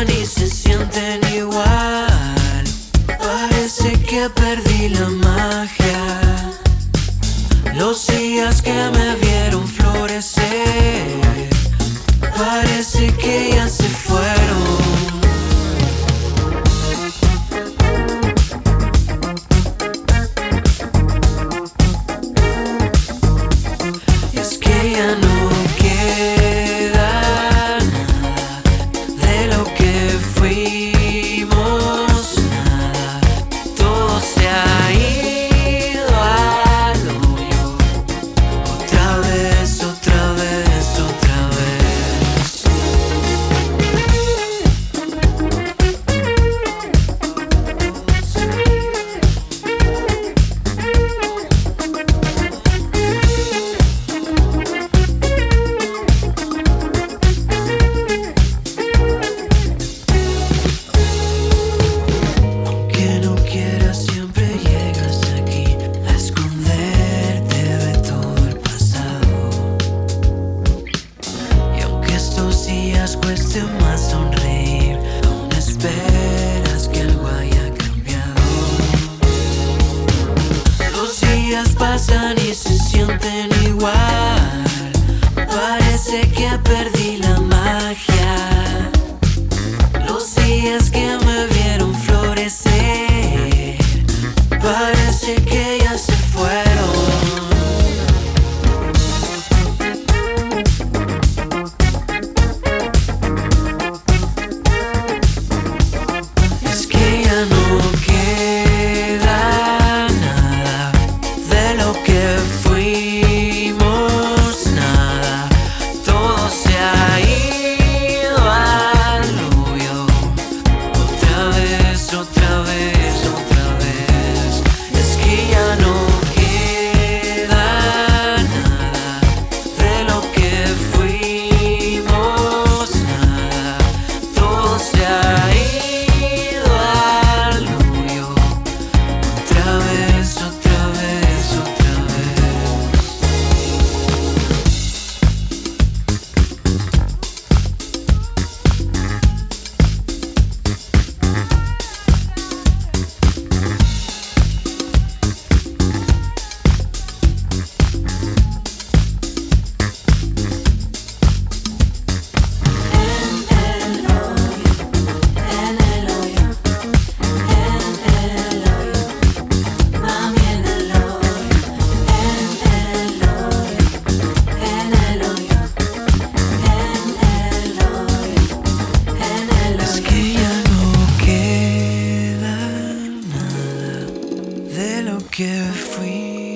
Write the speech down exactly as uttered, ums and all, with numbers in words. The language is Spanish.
pasan y se sienten igual. Parece que perdí la magia. Los días que me vieron florecer, parece que ya se fueron. Cueste más sonreír, aún esperas que algo haya cambiado. Los días pasan y se sienten igual. Parece que perdí la magia. Los días que me vieron florecer, parece que ya se fueron. Que fui